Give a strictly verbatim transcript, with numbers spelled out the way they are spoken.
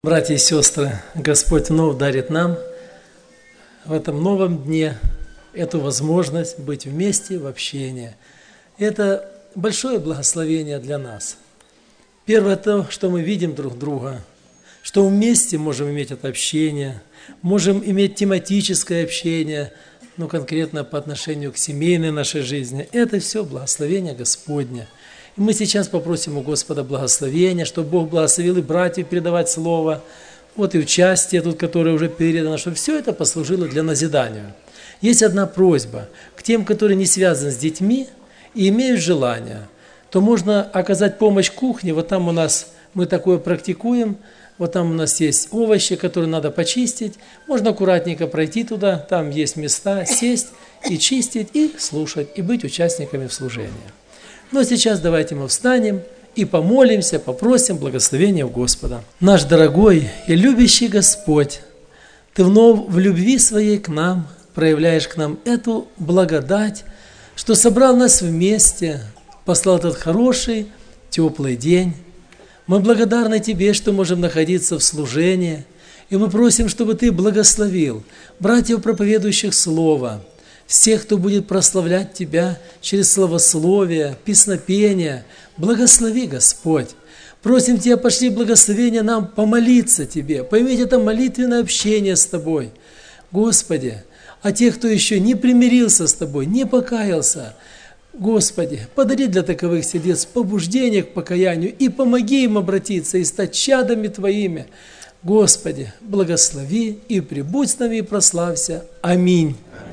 Братья и сестры, Господь вновь дарит нам в этом новом дне эту возможность быть вместе в общении. Это большое благословение для нас. Первое то, что мы видим друг друга, что вместе можем иметь это общение, можем иметь тематическое общение, но конкретно по отношению к семейной нашей жизни. Это все благословение Господне. И мы сейчас попросим у Господа благословения, чтобы Бог благословил и братьев передавать Слово, вот и участие тут, которое уже передано, чтобы все это послужило для назидания. Есть одна просьба к тем, которые не связаны с детьми и имеют желание, то можно оказать помощь кухне, вот там у нас, мы такое практикуем, вот там у нас есть овощи, которые надо почистить, можно аккуратненько пройти туда, там есть места, сесть и чистить, и слушать, и быть участниками в служении. Но сейчас давайте мы встанем и помолимся, попросим благословения у Господа. Наш дорогой и любящий Господь, Ты вновь в любви Своей к нам проявляешь к нам эту благодать, что собрал нас вместе, послал этот хороший, теплый день. Мы благодарны Тебе, что можем находиться в служении, и мы просим, чтобы Ты благословил братьев, проповедующих Слово, всех, кто будет прославлять Тебя через славословие, песнопение. Благослови, Господь. Просим Тебя, пошли благословения нам помолиться Тебе, поиметь это молитвенное общение с Тобой. Господи, а тех, кто еще не примирился с Тобой, не покаялся, Господи, подари для таковых сердец побуждение к покаянию и помоги им обратиться и стать чадами Твоими. Господи, благослови и пребудь с нами и прославься. Аминь.